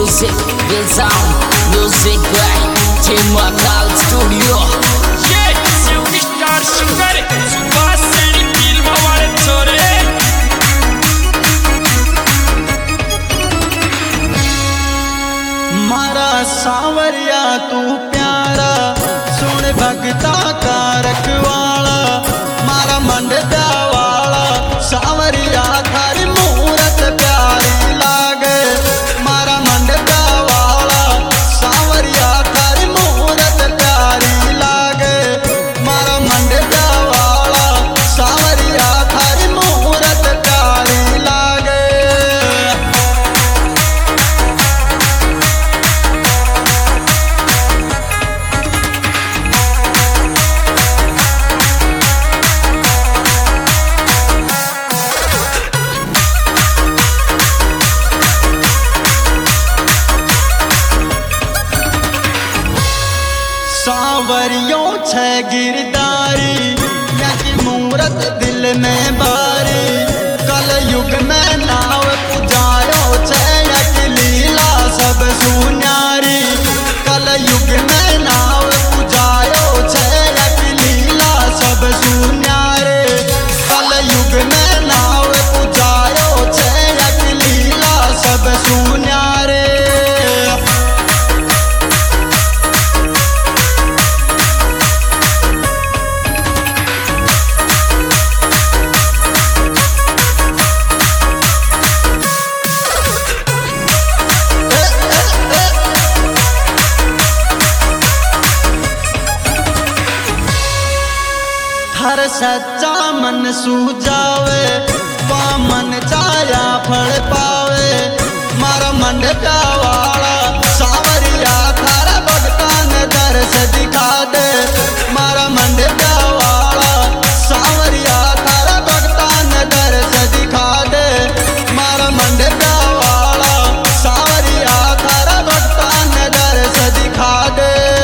music, the sound, music by Team Makal Studio. Yeah, superstar singer, Subhash Sethi film वाले छोरे। मारा सांवरिया तू प्यारा, सुन भगता का रखवाला, मारा मंडदा वाला सांवरिया थारी मूरत प्यारी लागे, मारा मंडदा वाला सांवरिया थारी मूरत प्यारी लागे, मारा मंडदा वाला सांवरिया थारी मूरत प्यारी लागे। सांवरियों छे गिरदारी, यकी मूरत दिल में बारी, कल युग में नाव पुजायो छे यकी लीला सब सुन्यारी, कल युग में नाव पुजायो छे यकी लीला सब सुन्यारे, कल युग में नाव पुजायो छे यकी लीला सब सुन्यारे। हर सच्चा मन सूझावे, वा मन चाया फल पावे, मारा मंडका वाला सांवरिया थारा भगता ने दर्श दिखा दे, मारा मंडका वाला सांवरिया थारा भगता ने दर्श दिखा दे, मारा मंडका वाला सांवरिया थारा भगता ने दर्श दिखा दे।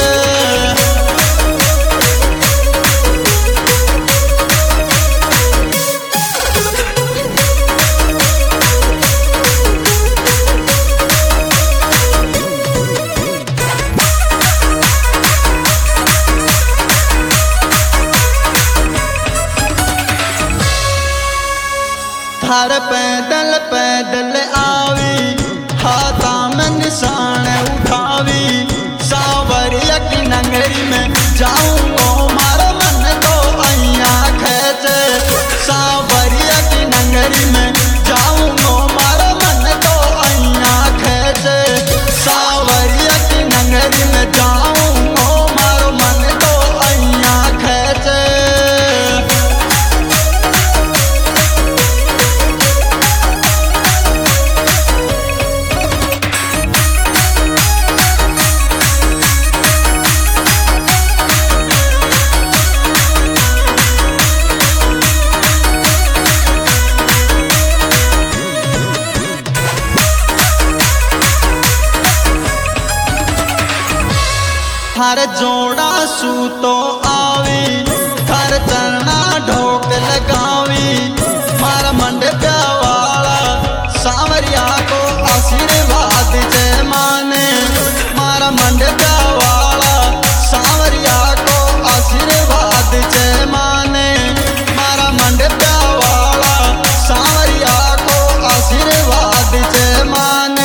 थार पैदल पैदल आवी, हाथा में निशान उठावी, सांवरिया की नगरी में जाऊंगो मारा मन तो अइया खेचे, सांवरिया की नगरी में जाऊंगो मारा मन तो अइया खेचे, सांवरिया की नगरी में जाऊंगो मारो मन तो अइया खेचे। थार जोड़ा सूतो आवी, थार चरना ढोक लगावी, मारा मंडपा वाला सांवरिया को आशीर्वाद जय माने, मारा मंडपा वाला सांवरिया को आशीर्वाद जय माने, मारा मंडपा वाला सांवरिया को आशीर्वाद जय माने।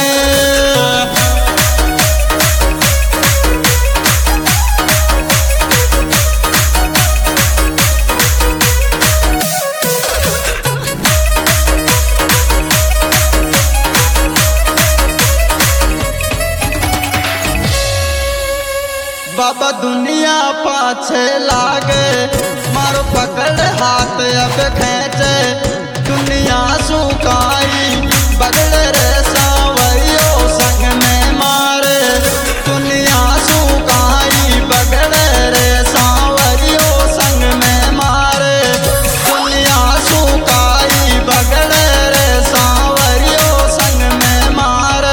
बाबा दुनिया पाछे लागे, मारो पकड़ हाथ अब खेचे, दुनिया सुकाई बगड़ रे सांवरियो संग में मारे, दुनिया सुकाई बगड़ रे सांवरियो संग में मारे, दुनिया सुकाई बगड़ रे सांवरियो संग में मारे।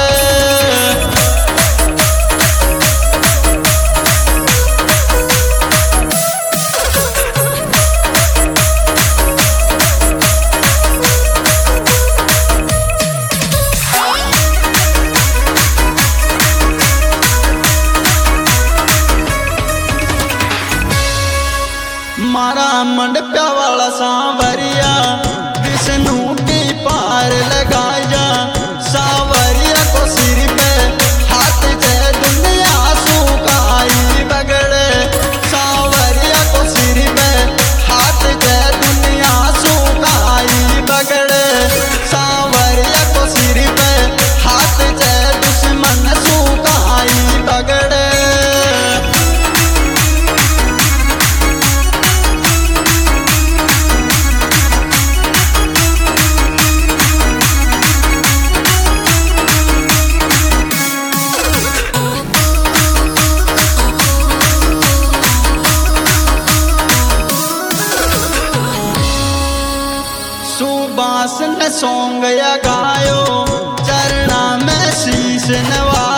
सुबास ने सॉन्ग गायो चरणा में शीश नवा